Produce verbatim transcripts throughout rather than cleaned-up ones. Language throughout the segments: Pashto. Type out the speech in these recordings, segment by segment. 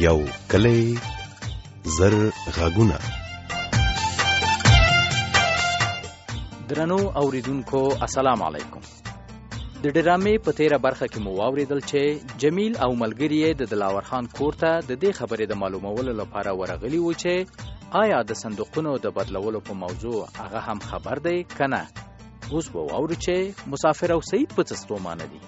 یو کلی زر غږونه. درنو اوریدونکو السلام علیکم. د ډرامې په تیره برخه کې مو واوریدل چې جمیل او ملګری د دلاور خان کور ته د دې خبرې د معلومولو لپاره ورغلی و چې آیا د صندوقونو د بدلولو په موضوع هغه هم خبر دی کنه. اوس به واورو چې مسافر او سعید په څه ستومانه دي.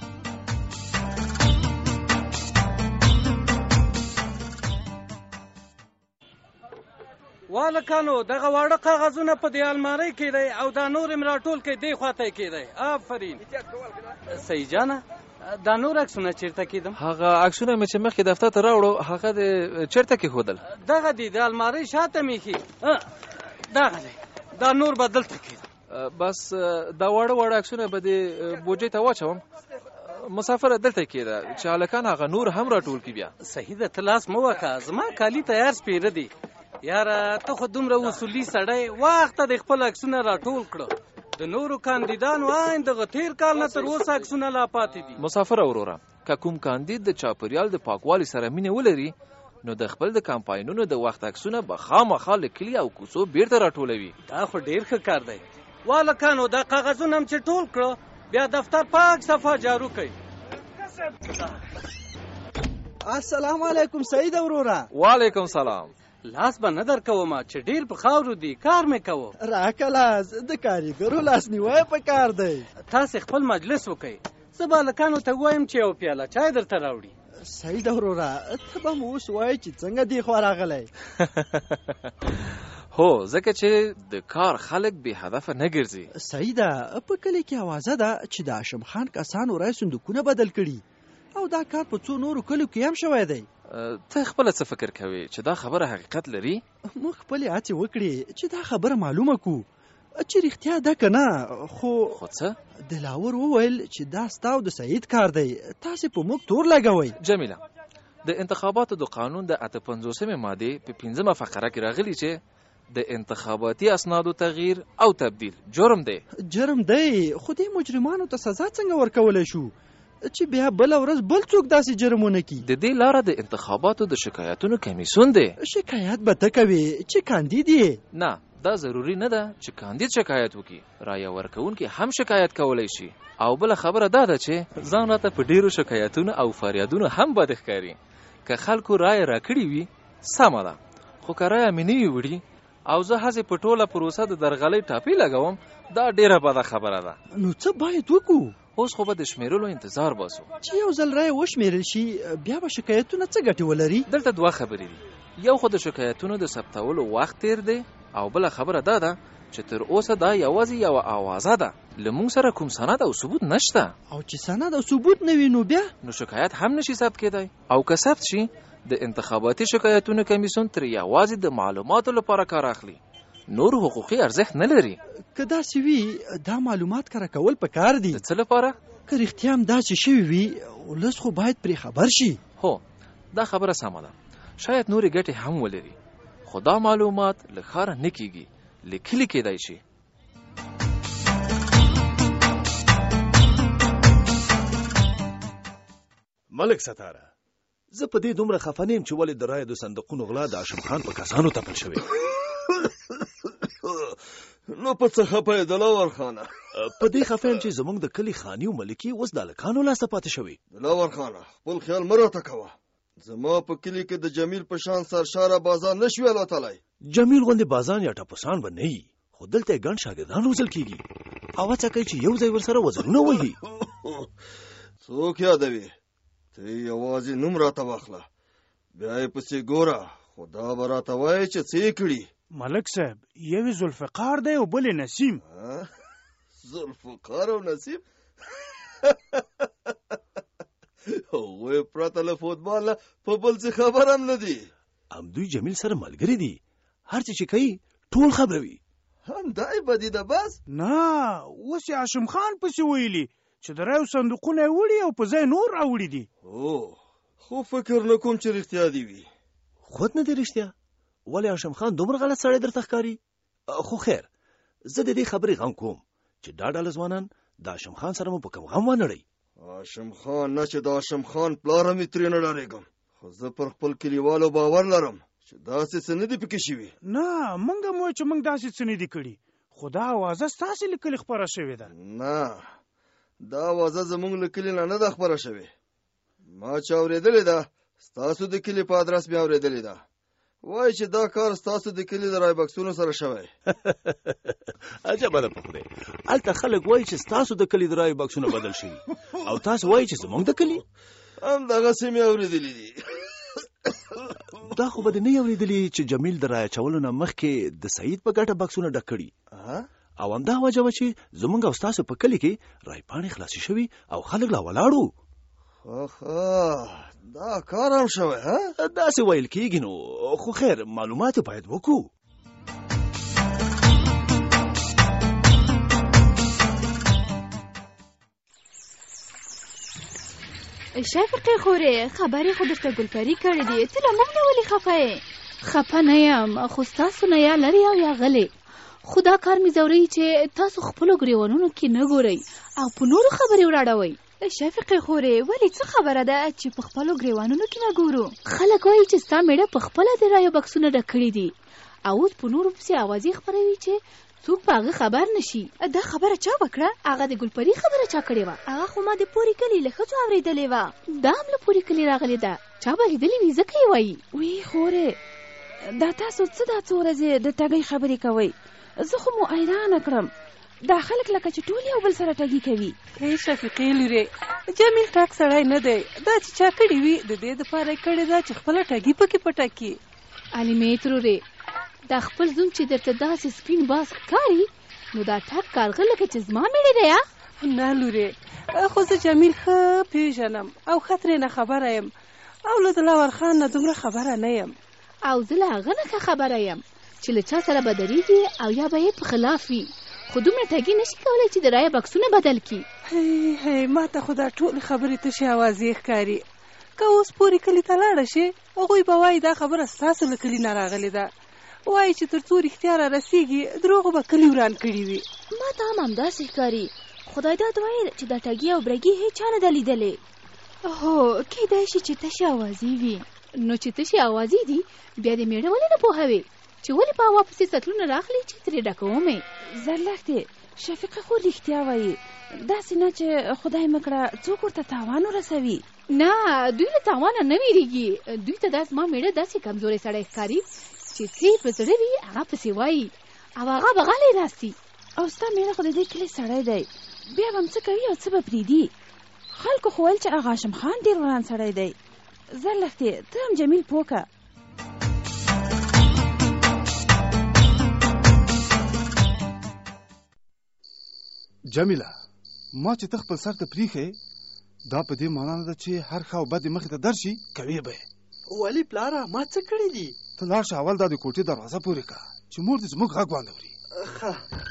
والکانو دغه واړه کاغذونه په دې المارۍ کې دی او دا نور یې راټول کړئ دې خواته کې دی. آفرین سعید جانه دا نور عکسونه چیرته کېدم؟ هغه عکسونه مې چې مخکې دفتر ته راوړو هغه د چیرته کېښودل؟ دغه دی د المارۍ شاته مې ایښي دغه دی. دا نور به دلته کېدم. بس دا واړه واړه عکسونه به دې بوجۍ ته واچوم. مسافر دلته کېده چې هلکان هغه نور هم راټول کړي. بیا صحیح ده، ته لاس مه وکه، زما کالي تیار سپېره دي. یاره ته خو دومره اصولي سړی، وخته د خپل عکسونه راټول کړه. د نورو کاندیدانو آین دغه تیر کال نه تر اوسه عکسونه لا پاتې دي. مسافر وروره، که کوم کاندید د چاپېریال د پاکوالي سره مینه ولري نو د خپل د کمپاینونو د وخت عکسونه به خامخا له کلي او کوڅو بیرته راټولوي. دا خو ډېر ښه کار دی. والکانو دا کاغذونه هم چې ټول کړه بیا دفتر پاک صفا جارو کوي. السلام علیکم سعید وروره. وعلیکم سلام. لاس به نه در کوم چې ډیر په خاورو دی، کار مې کوو. راکه لاس د کاریګرو لاس نیوی په کار دی. تاسې خپل مجلس وکئ، زه به هلکانو ته ووایم چې یو پیاله چای درته راوړي. سعید وروره ته به مو اوس وایې چې څنګه دې خوا راغلی؟ هو ځکه چې د کار خلک بې هدفه نه ګرځي. سعیده په کلي کې اوازه ده چې د هاشم خان کسانو رای صندوقونه بدل کړي او دا کار په څو نورو کلیو کې هم شوی دی. ته خپله څه فکر کوې چې دا خبره حقیقت لري؟ موږ خپلې هڅې وکړې چې دا خبره معلومه کړو چې رښتیا ده که نه. خو خو څه؟ دلاور وویل چې دا ستا او د سعید کار دی، تاسې په موږ تور لګوئ. جمیله، د انتخاباتو د قانون د اته پنځوسمې مادې په پنځمه فقره کې راغلي چې د انتخاباتي اسنادو تغییر او تبدیل جرم دی. جرم دی، خو دې مجرمانو ته سزا څنګه ورکولی شو چې بیا بل ورځ بل څوک داسې جرمونه کی؟ د دې لاره د انتخاباتو د شکایتونو کمیسیون دی. شکایت به ته کوې چې کاندید یې؟ نه، دا ضروری نه ده چې کاندید شکایت وکړي، رایه ورکوونکي هم شکایت کولی شي. او بله خبره دا ده چې ځان راته په ډیرو شکایتونو او فریادونو هم بد ښکاري. که خلکو رایه راکړې وي سمه ده، خو که رایه مې نه وي وړي او زه هسې په ټوله پروسه د درغلۍ ټاپې لګوم، دا ډیره بده خبره ده. نو څه باید وکړو؟ اوس خو به د شمیرلو انتظار باسو. چې یو ځل رایه وشمیرل شي بیا به شکایتونه څه ګټې ولري؟ دلته دوه خبرې دي. یو خو د شکایتونو د ثبتولو وخت تیر دی او بله خبره دا ده چې تر اوسه دا یوازې یوه آوازه ده، له موږ سره کوم سند او ثبوت نشته. او چې سند او ثبوت نه وي نو بیا نو شکایت هم نشي ثبت کېدی. او که ثبت شي د انتخاباتي شکایتونو کمیسیون تر یوازې د معلوماتو لپاره کار اخلي، نور حقوقي ارزښت نه لري. که داسې وي دا معلومات کره کول پکار دي. د څه لپاره؟ که رښتیا هم داسې شوي وي ولس خو باید پرې خبر شي. هو دا خبره سمه ده، شاید نورې ګټې هم ولري، خو دا معلومات له ښاره نه کېږي، له کلي کېدای شي. ملک ستاره، زه په دې دومره خفه نیم چې ولې د رایو د صندوقونو غلا د هاشم خان په کسانو تپل شوی. نو په څه خفه یې دلاور خانه؟ په دې خفه یم چې زموږ د کلي خاني او ملکي اوس د هلکانو لاسته پاتې شوي. دلاور خانه خپل خیال مه راته کوه. زما په کلي کې د جمیل په شان سرشاره بازان نه شوي الوتلی. جمیل غوندې بازان یا ټپوسان به نه وي، خو دلته یې ګڼ شاګردان روزل کېږي او هڅه کوي چې یو ځای ورسره وزرونه وهي. څوک یادوي؟ ته یوازې نوم راته واخله، بیا یې پسې ګوره، خو دا به راته وایې چې څه یې کړي. ملک صاحب یوې ذوالفقار دی او بلې نسیم. ذوالفقار او نسیم؟ هغوی پرته له فوټبال نه په بل څه خبر هم نه دي. همدوی جمیل سره ملګري دي، هر څه چې کوي ټول خبروي. همدای بدي ده بس؟ نه، اوس یې هاشم خان پسې ویلي چې د رایو صندوقونه یې وړي او په ځای نور راوړي دي. او خو فکر نه کوم چې رښتیا دي وي. خود نه دی رښتیا؟ ولې هاشم خان دومره غلط سړی درته ښکاري؟ خو خیر، زه د دې خبرې غم کوم چې دا ډله ځوانان د هاشم خان سره مو په کوم غم ونړئ. هاشم خان نه چې د هاشم خان پلاره مې ترې نه ډارېږم، خو زه پر خپل کلیوالو باور لرم چې داسې څه نه دي پکې شوي. نه موږ هم وایو چې موږ داسې څه نه دي کړي، خو دا اوازه ستاسې له کلي خپره شوې ده. نه دا اوازه زموږ له کلي نه نه ده خپره شوې. ما چې اورېدلې ده ستاسو د کلي په ادرس مې اورېدلې ده. وایي چې دا کار ستاسو د کلي د رای بکسونو سره شوی. عجبه ده پخوری، هلته خلک وایي چې ستاسو د کلي د رای بکسونه بدل شوي او تاسو وایي چې زموږ د کلي. همدغسې مې اورېدلي دي. دا خو به دې نه اورېدلي چې جمیل د رایه اچولو نه مخکې د سعید په ګټه بکسونه ډک کړي، او همدا وجه وه چې زموږ او ستاسو په کلي کې رایپاڼې خلاصې شوي او خلک لا ولاړو. خا دا کار هم شوی ها؟ داسې ویل کېږي نو، خو خیر معلومات باید وکړو. شفقې خورې خبرې خو درته ګلپري کړې دي، ته له موږ نه ولې خفه یې؟ خفه نه یم، خو ستاسو نه یا لرې او یا غلې. خو دا کار مې ځوروي چې تاسو خپلو ګریوانونو کې نه ګورئ او په نورو خبرې وراړوئ. شفقې خورې ولې څه خبره ده چې په خپلو ګریوانونو کې نه ګورو؟ خلک وایي چې ستا میړه په خپله د رایو بکسونه ډک کړي دي او اوس په نورو پسې اوازې خپروي چې څوک په هغه خبر نشي. دا خبره چا وکړه؟ هغه د ګلپري خبره چا کړې وه؟ هغه خو ما د پورې کلي له ښځو اورېدلې وه. دا هم له پورې کلي راغلې ده، چا به لیدلې وي ځکه یې وایي. وی خورې دا تاسو څه دا څو ورځې د ټګۍ خبرې کوئ؟ زه خو مو حیرانه کړم، دا خلک لکه چې ټول یو بل سره ټګي کوي. ای شفیقې لورې، جمیل ټاک سړی نه دی، دا چې چا کړي وي د دې دپاره یې کړې ده چې خپله ټګي پکې پټه کړي. علیمې ترورې، دا خپل زوم چې درته داسې سپین باز ښکاري نو دا ټک کارغه لکه چې زما میړه دی یا؟ نه لورې، خو زه جمیل ښه پېژنم او ښه ترې نه خبره یم او له دلاور خان نه دومره خبره نه یم. او زه له هغه نه ښه خبره یم چې له چا سره به درېږي او یا به یې په خلاف وي، خو دومره ټګي نشي کولی چې د رایه بکسونه بدل کړي. هی هی ما ته خو دا ټولې خبرې تشې اوازې ښکاري. که اوس پورې کلي ته لاړه شي هغوی به وایي دا خبره ستاسو له کلي نه راغلې ده، وایي چې تر څو رښتیا را رسېږي دروغو به کلي وران کړي وي. ما ته هم همداسې ښکاري، خدای داد وایي چې دا ټګي او برګي هېچا نه ده لیدلې. هو کیدای شي چې تشې اوازې وي. نو چې تشې اوازې دي بیا دې میړه ولې نه پوهوي چې ولې په هوا پسې سطلونه راخلي چې ترې ډکومې؟ زرلښتې شفیقه خو رښتیا وایي، داسې نه چې خدای مکړه څوک ورته تاوان ورسوي. نه دوی له تاوانه نه ویریږي، دوی ته دا زما میړه داسې کمزوری سړی ښکاري چې څه په زړه وي هغه پسې وایي او هغه به غلی راسي. او ستا میړه خو د دې کلي سړی دی، بیا به هم څه کوي او څه به پرېږدي؟ خلکو خو ویل چې هغه هاشم خان ډېر وران سړی دی. زرلښتې ته هم جمیل پوه که. جمیله، ما چې ته خپل سر ته پریښې دا په دې معنا نه ده چې هر ښه او بد یې مخې ته درشي کوې به یې. ولې پلاره ما څه کړي دي؟ ته لاړ شه اول دا د کوټې دروازه پورې کړه چې مور دې زموږ غږ واندوري. ښه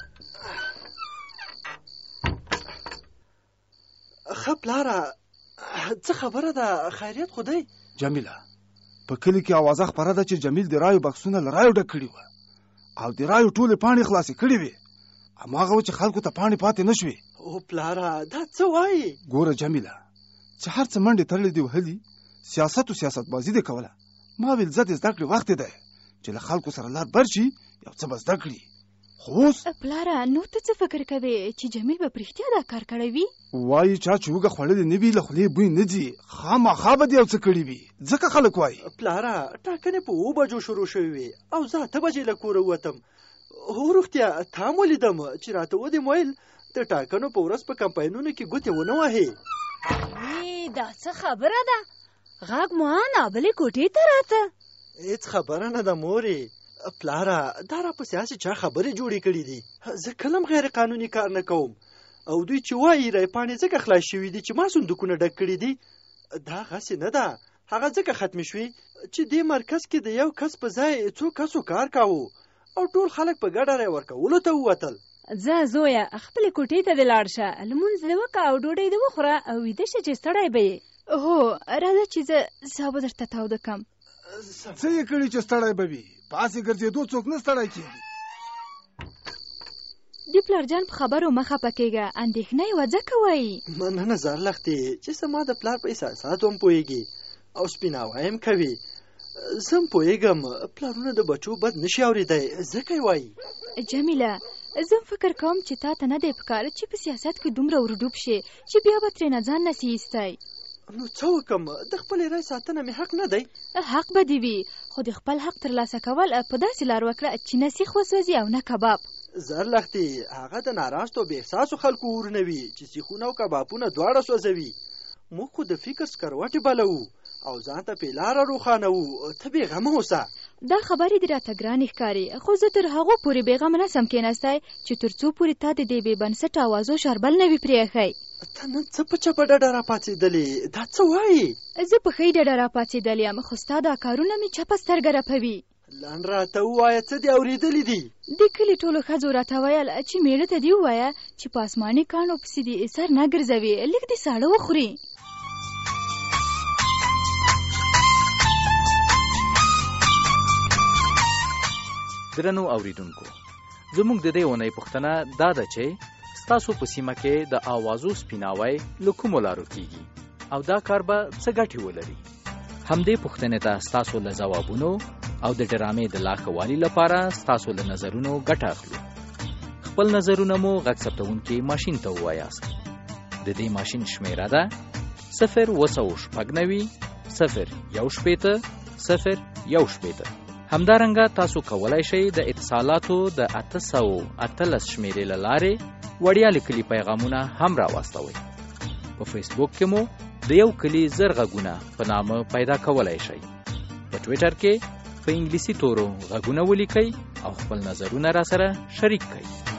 ښه پلاره، څه خبره ده؟ خیریت خو دی؟ جمیله، په کلي کې اوازه خپره ده چې جمیل د رایو بکسونه له رایو ډک کړي وه او د رایو ټولې پاڼې خلاصې کړې وې، هماغه و چې خلکو ته پاڼې پاتې نه شوې. او پلاره دا څه وایي؟ ګوره جمیله، چې هر څه منډې تړلې دي وهلي، سیاست او سیاست بازي دې کوله، ما ویل زه د زده کړې وخت دی چې له خلکو سره لار بر شي یو څه به زده کړي. خو اوس پلاره نو ته څه فکر کوې چې جمیل به په رښتیا دا کار کړی وي؟ وایي چا چې وږه خوړلې نه وي له خولې بوی نه ځي، خامخا به دې یو څه کړي وي، ځکه خلک وایي. پلاره ټاکنې په اوه بجو شروع شوې وې او زه اته بجې له کوره ووتم. هو رښتیا تا هم ولیدم چې راته ودې م ویل د ټاکنو په ورځ په کمپاینونو کې ګوتې ونه وهې. دا څه خبره ده؟ غږ مو نابلې کوټې ته راته. هېڅ خبره نه ده مورې. پلاره دا راپسې هسې چا خبرې جوړې کړي دي. زه کله هم غیر قانوني کار نه کوم او دوی چې وایي رایپاڼې ځکه خلاص شوي دي چې ما صندوقونه ډک کړي دي، دا هسې نه ده. هغه ځکه ختمې شوې چې دې مرکز کې د یو کس په ځای څو کسو کار کاوه او ټول خلک په ګډه رای ورکولو ته ووتل. ځه زویه خپلې کوټې ته دې لاړ شه، لمونځ دې وکړه او ډوډۍ دې وخوره او ویده شه چې ستړی به یې. هو راځه چې زه سابه درته تاوده کړم. څه یې کړي چې ستړی به وي؟ پاسې ګرځېدو څوک نه ستړی کېږي. د پلار جان په خبرو مه خفه کېږه، اندېښنه یې وه ځکه وایي. مننه زرلښتې چې زما د پلار په احساساتو هم پوهېږي. او سپیناوی هم کوي. زم پوهېږم پلارونه د بچو بد نشي اورېدی، ځکه یې وایي. جمیله، زه فکر کوم چې تا ته نه دی پکار چې په سیاست کې دومره ورډوب شي چې بیا به ترېنه ځان نسي ایستی. نو څه وکم؟ د خپلې رای ساتنه مې حق نه دی؟ حق به دې وي، خو د خپل حق ترلاسه کول په داسې لار وکړه چې نه سیخ وسوځي او نه کباب. زرلښتې، هغه د ناراستو بې احساسو خلکو ورونه وي چې سیخونه او کبابونه دواړه سوځوي. موږ خو د فکر سکروټې بلوو او ځان ته پې لاره روښانوو. ته بېغمه اوسه. دا خبرې دې راته ګرانې ښکاري، خو زه تر هغو پورې بېغمه نسم کېناستی چې تر څو پورې تا د دې بې بنسټه اوازو شربل نه وي پرېښی. ته نن څه په چپه ډډه راپاڅېدلې؟ دا څه وایې؟ زه په ښې ډډه راپاڅېدلې یم، خو ستا دا کارونه مې چپه سترګه رپوي. لنډ راته ووایه، څه دې اورېدلي دي؟ د کلي ټولو ښځو راته ویل چې مېړه ته دې ووایه چې په اسماني کاڼو پسې دې سر نه ګرځوي، لږ دې ساړه وخوري. درنو اوریدونکو، زموږ د دې اونۍ پوښتنه دا ده چې ستاسو په سیمه کې د اوازو سپیناوی له کومو لارو کیږي او دا کار به څه ګټې ولري؟ همدې پوښتنې ته ستاسو له ځوابونو او د ډرامې د لا ښه والي لپاره ستاسو له نظرونو ګټه اخلو. خپل نظرونه مو غږ ثبتونکي ماشین ته ووایاست. د دې ماشین شمیره ده صفر اوه سوه شپږ نوي صفر یو شپېته صفر یو شپېته. همدارنګه تاسو کولای شئ د اتصالاتو د اته سوه اتلس شمیرې له لارې وړیا لیکلي پیغامونه هم راواستوئ. په فیسبوک کې مو د یو کلي زر غږونه په نامه پیدا کولای شئ. په ټویټر کې په انګلیسي تورو غږونه ولیکئ او خپل نظرونه را سره شریک کړئ.